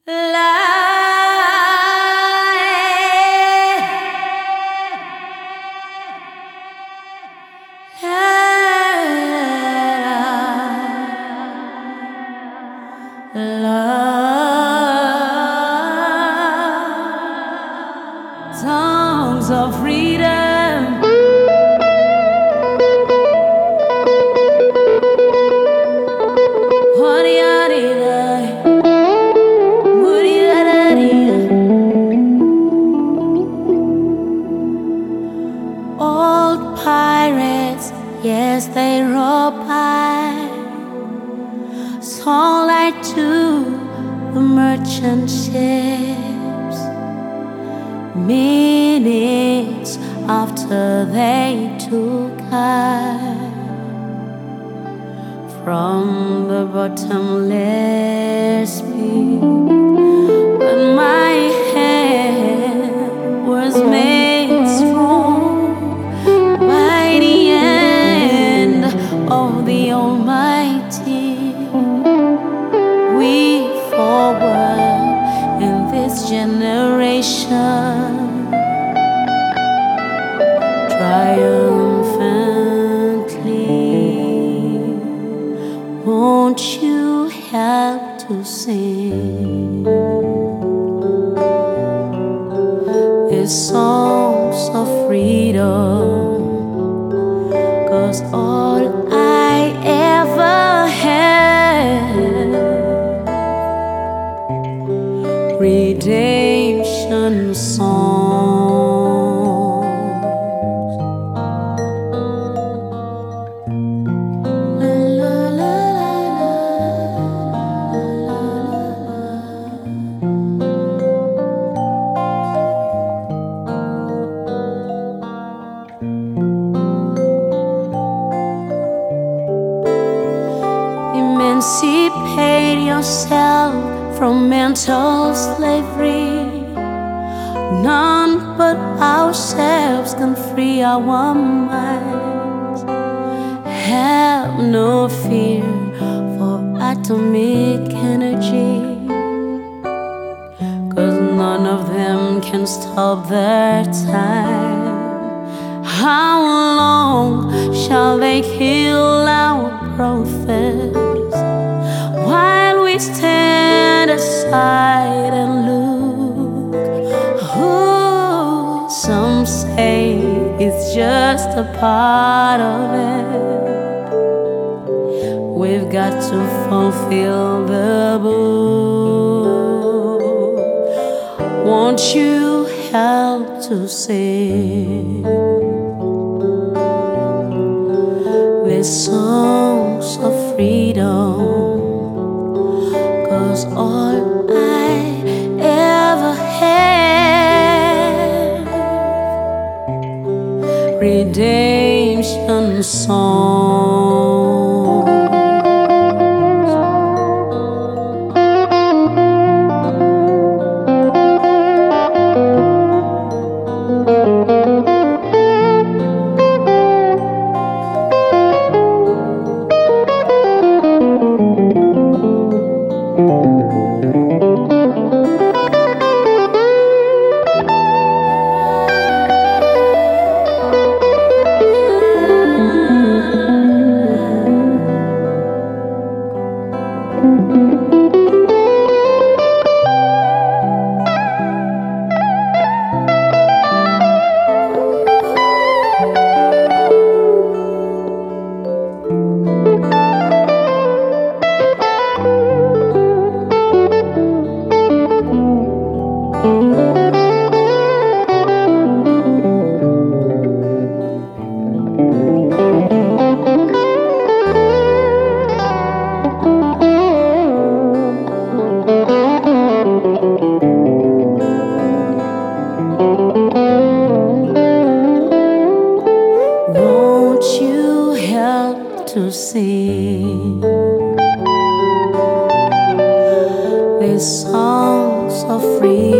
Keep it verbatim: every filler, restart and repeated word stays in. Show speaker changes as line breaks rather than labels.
Songs of freedom. Old pirates, yes, they rob by, sold light to the merchant ships. Minutes after they took her from the bottomless pit, but my hand was made strong by the hand of the Almighty. We forward in this generation, triumphantly. Won't you help to sing these songs of freedom? 'Cause all I ever had, redemption songs. La, la, la, emancipate yourself from mental slavery. None but ourselves can free our minds. Have no fear for atomic energy, 'cause none of them can stop their time. How long shall they kill our prophets while we stand aside and look? Oh, some say it's just a part of it. We've got to fulfill the book. Won't you help to sing these songs of freedom? 'Cause all I ever had, redemption songs. To sing these songs of freedom.